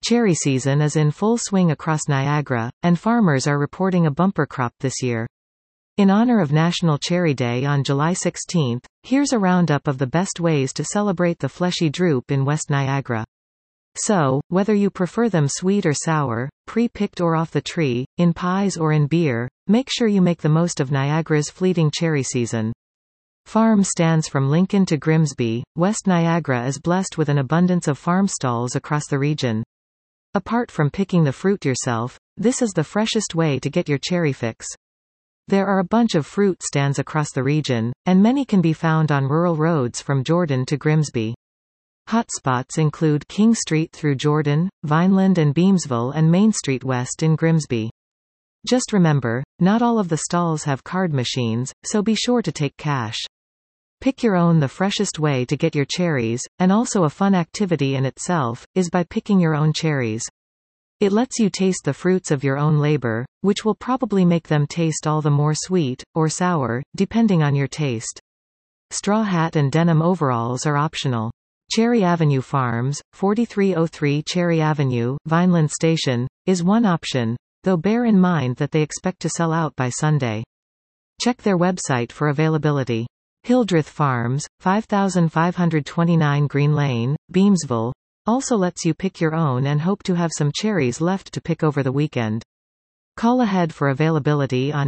Cherry season is in full swing across Niagara, and farmers are reporting a bumper crop this year. In honor of National Cherry Day on July 16, here's a roundup of the best ways to celebrate the fleshy drupe in West Niagara. So, whether you prefer them sweet or sour, pre-picked or off the tree, in pies or in beer, make sure you make the most of Niagara's fleeting cherry season. Farm stands from Lincoln to Grimsby, West Niagara is blessed with an abundance of farm stalls across the region. Apart from picking the fruit yourself, this is the freshest way to get your cherry fix. There are a bunch of fruit stands across the region, and many can be found on rural roads from Jordan to Grimsby. Hotspots include King Street through Jordan, Vineland and Beamsville, and Main Street West in Grimsby. Just remember, not all of the stalls have card machines, so be sure to take cash. Pick your own. The freshest way to get your cherries, and also a fun activity in itself, is by picking your own cherries. It lets you taste the fruits of your own labor, which will probably make them taste all the more sweet, or sour, depending on your taste. Straw hat and denim overalls are optional. Cherry Avenue Farms, 4303 Cherry Avenue, Vineland Station, is one option, though bear in mind that they expect to sell out by Sunday. Check their website for availability. Hildreth Farms, 5529 Green Lane, Beamsville, also lets you pick your own and hope to have some cherries left to pick over the weekend. Call ahead for availability on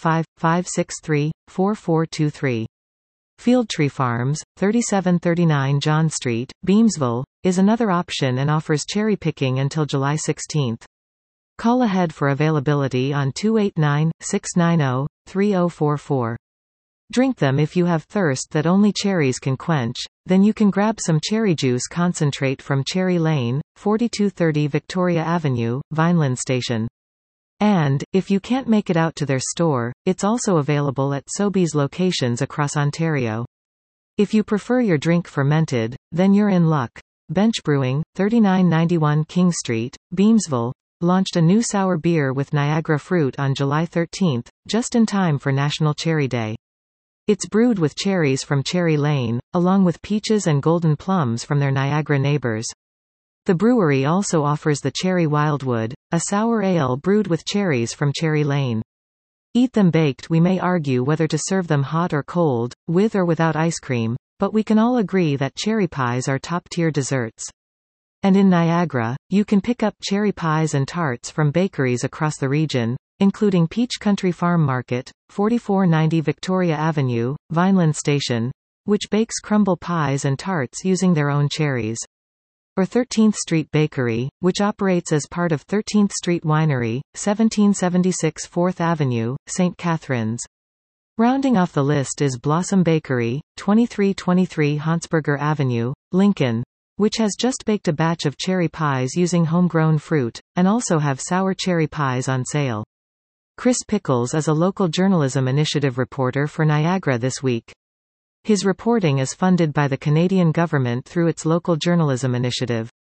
905-563-4423. Fieldtree Farms, 3739 John Street, Beamsville, is another option and offers cherry picking until July 16. Call ahead for availability on 289-690-3044. Drink them if you have thirst that only cherries can quench, then you can grab some cherry juice concentrate from Cherry Lane, 4230 Victoria Avenue, Vineland Station. And, if you can't make it out to their store, it's also available at Sobeys locations across Ontario. If you prefer your drink fermented, then you're in luck. Bench Brewing, 3991 King Street, Beamsville, launched a new sour beer with Niagara fruit on July 13, just in time for National Cherry Day. It's brewed with cherries from Cherry Lane, along with peaches and golden plums from their Niagara neighbors. The brewery also offers the Cherry Wildwood, a sour ale brewed with cherries from Cherry Lane. Eat them baked. We may argue whether to serve them hot or cold, with or without ice cream, but we can all agree that cherry pies are top-tier desserts. And in Niagara, you can pick up cherry pies and tarts from bakeries across the region, including Peach Country Farm Market, 4490 Victoria Avenue, Vineland Station, which bakes crumble pies and tarts using their own cherries. Or 13th Street Bakery, which operates as part of 13th Street Winery, 1776 4th Avenue, St. Catharines. Rounding off the list is Blossom Bakery, 2323 Hansberger Avenue, Lincoln, which has just baked a batch of cherry pies using homegrown fruit, and also have sour cherry pies on sale. Chris Pickles is a local journalism initiative reporter for Niagara this week. His reporting is funded by the Canadian government through its local journalism initiative.